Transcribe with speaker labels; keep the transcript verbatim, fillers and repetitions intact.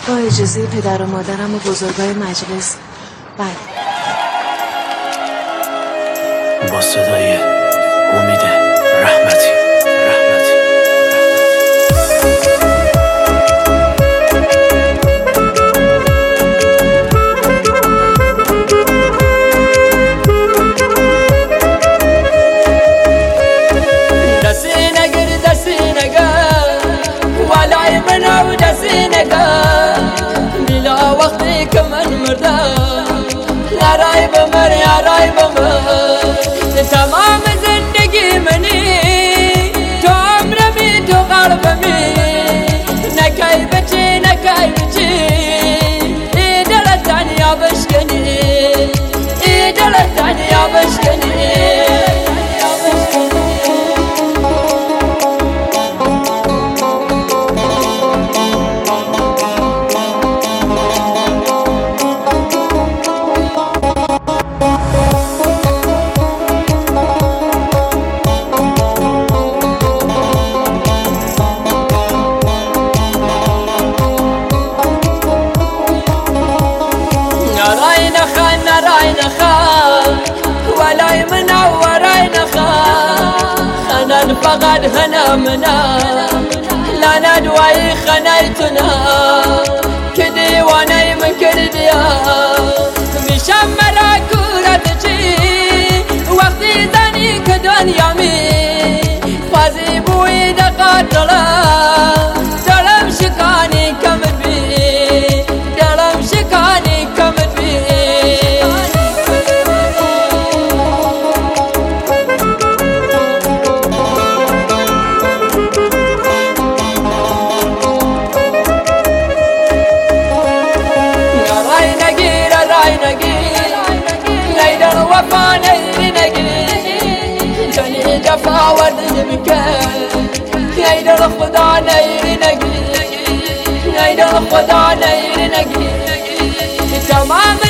Speaker 1: با اجازه پدر و مادرم و بزرگای مجلس. بله.
Speaker 2: با صدای امید رحمتی رحمتی
Speaker 3: دستی نگر دستی نگر والای منو دستی نگر بلا وقتی که من مردم یارای بمر یارای بمر تمام زندگی منی تو عمرمی تو قلبمی نکای بچی نکای بچی ای دلتان یا بشکنی ای دلتان یا بشکنی راين خان راين خان ولاي منور راين خان انا فقد هنا منا لا ندوي خنيتنا كدي وانا من كرديا مشمر كورتجي وقتي ذني كدنيا مي فازي بوي دقاتلا دلم شكاني كمل بي دلم شكاني كمل بي وفا نيري نقي جاني جفا ورد بكين يايد الخدا نيري نقي يايد الخدا نيري نقي تمام